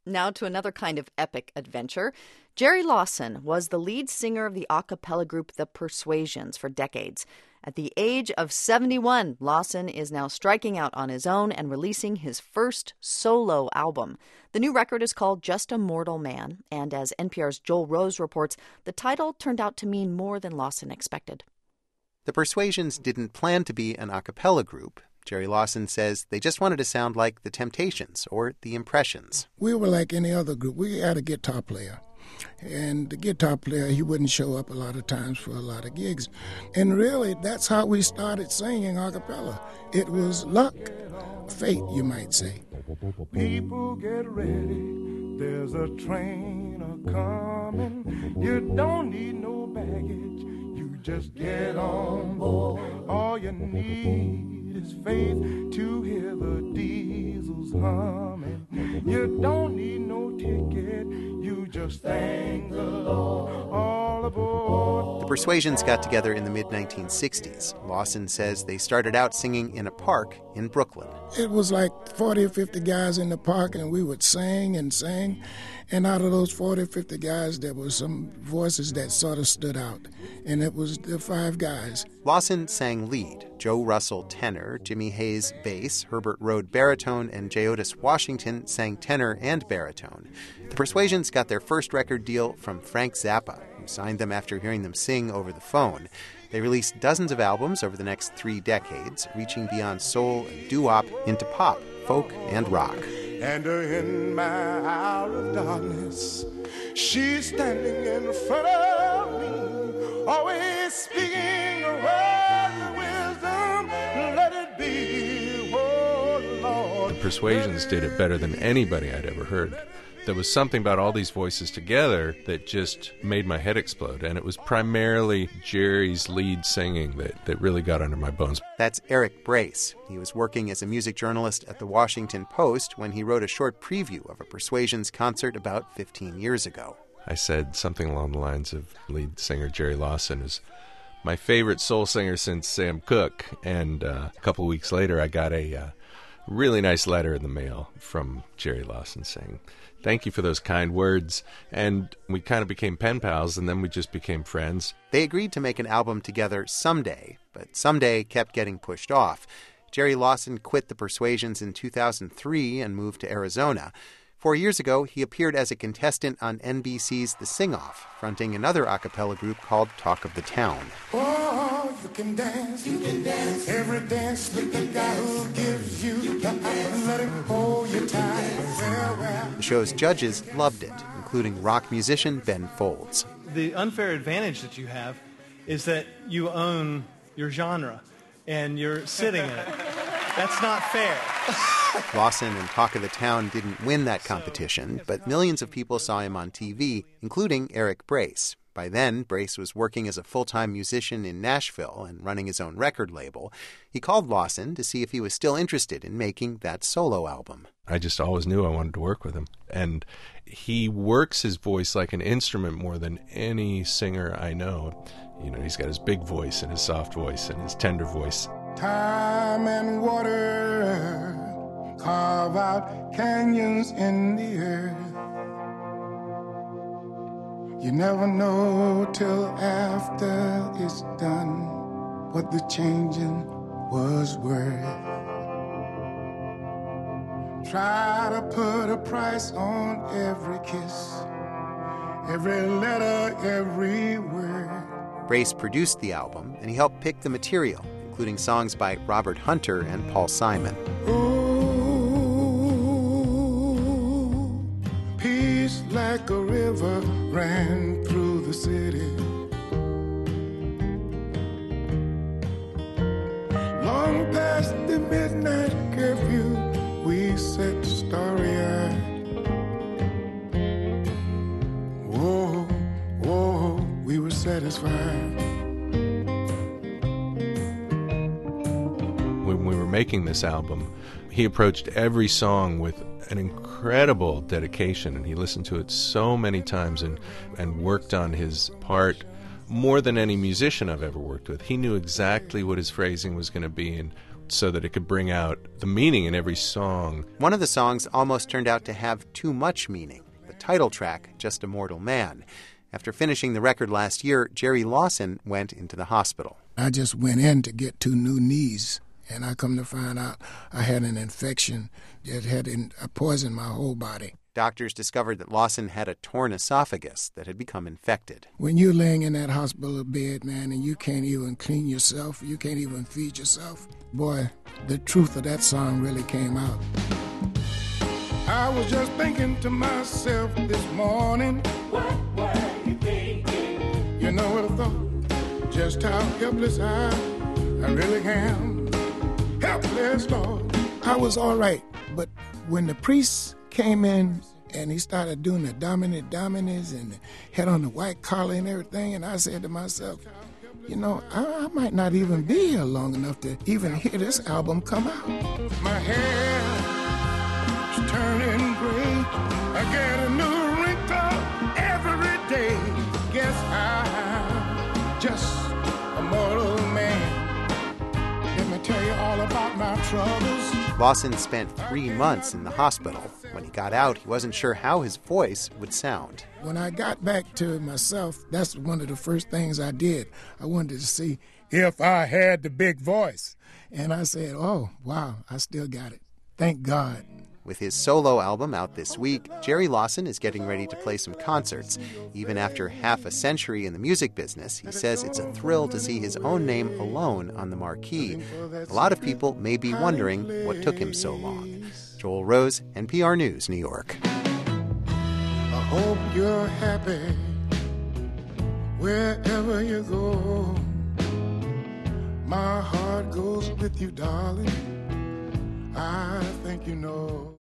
Now to another kind of epic adventure. Jerry Lawson was the lead singer of the a cappella group The Persuasions for decades. At the age of 71, Lawson is now striking out on his own and releasing his first solo album. The new record is called Just a Mortal Man, and as NPR's Joel Rose reports, the title turned out to mean more than Lawson expected. The Persuasions didn't plan to be an a cappella group. Jerry Lawson says they just wanted to sound like The Temptations or The Impressions. We were like any other group. We had a guitar player. And the guitar player, he wouldn't show up a lot of times for a lot of gigs. And really, that's how we started singing a cappella. It was luck, fate, you might say. People get ready, there's a train a-coming. You don't need no baggage, you just get on board. All you need is faith to hear the diesels humming. You don't need no ticket, you just thank the Lord. All aboard. The Persuasions got together in the mid-1960s. Lawson says they started out singing in a park in Brooklyn. It was like 40 or 50 guys in the park, and we would sing and sing. And out of those 40 or 50 guys, there were some voices that sort of stood out. And it was the 5 guys. Lawson sang lead, Joe Russell tenor, Jimmy Hayes bass, Herbert Road baritone, and J. Otis Washington sang tenor and baritone. The Persuasions got their first record deal from Frank Zappa, who signed them after hearing them sing over the phone. They released dozens of albums over the next 3 decades, reaching beyond soul and doo-wop into pop, folk, and rock. And in my hour of darkness, she's standing in front of me, always speaking a word of wisdom. Let it be, oh Lord. The Persuasions did it better than anybody I'd ever heard. There was something about all these voices together that just made my head explode, and it was primarily Jerry's lead singing that really got under my bones. That's Eric Brace. He was working as a music journalist at the Washington Post when he wrote a short preview of a Persuasions concert about 15 years ago. I said something along the lines of lead singer Jerry Lawson is my favorite soul singer since Sam Cooke, and a couple weeks later I got a really nice letter in the mail from Jerry Lawson saying, "Thank you for those kind words." And we kind of became pen pals, and then we just became friends. They agreed to make an album together someday, but someday kept getting pushed off. Jerry Lawson quit the Persuasions in 2003 and moved to Arizona. 4 years ago, he appeared as a contestant on NBC's The Sing-Off, fronting another a cappella group called Talk of the Town. Oh, you can dance, every dance with the guy who gives you the eye. Let him hold you tight. The show's judges loved it, including rock musician Ben Folds. The unfair advantage that you have is that you own your genre, and you're sitting in it. That's not fair. Lawson and Talk of the Town didn't win that competition, but millions of people saw him on TV, including Eric Brace. By then, Brace was working as a full-time musician in Nashville and running his own record label. He called Lawson to see if he was still interested in making that solo album. I just always knew I wanted to work with him. And he works his voice like an instrument more than any singer I know. You know, he's got his big voice and his soft voice and his tender voice. Time and water carve out canyons in the earth. You never know till after it's done what the changing was worth. Try to put a price on every kiss, every letter, every word. Brace produced the album, and he helped pick the material, including songs by Robert Hunter and Paul Simon. Ooh, peace like a river ran through the city. Long past the midnight curfew, we sat starry-eyed. Whoa, whoa, we were satisfied. When we were making this album, he approached every song with an incredible dedication, and he listened to it so many times and worked on his part more than any musician I've ever worked with. He knew exactly what his phrasing was going to be and so that it could bring out the meaning in every song. One of the songs almost turned out to have too much meaning, the title track, Just a Mortal Man. After finishing the record last year, Jerry Lawson went into the hospital. I just went in to get 2 new knees, and I come to find out I had an infection that had poisoned my whole body. Doctors discovered that Lawson had a torn esophagus that had become infected. When you're laying in that hospital bed, man, and you can't even clean yourself, you can't even feed yourself, boy, the truth of that song really came out. I was just thinking to myself this morning, what were you thinking? You know what I thought? Just how helpless I really am. Helpless, Lord. I was all right, but when the priest came in and he started doing the dominus and had on the white collar and everything, and I said to myself, you know, I might not even be here long enough to even hear this album come out. My hair is turning gray. I get a new wrinkle every day. Guess I'm just a mortal man. Let me tell you all about my troubles. Lawson spent 3 months in the hospital. When he got out, he wasn't sure how his voice would sound. When I got back to myself, that's one of the first things I did. I wanted to see if I had the big voice. And I said, oh, wow, I still got it. Thank God. With his solo album out this week, Jerry Lawson is getting ready to play some concerts. Even after half a century in the music business, he says it's a thrill to see his own name alone on the marquee. A lot of people may be wondering what took him so long. Joel Rose, NPR News, New York. I hope you're happy wherever you go. My heart goes with you, darling. I think you know.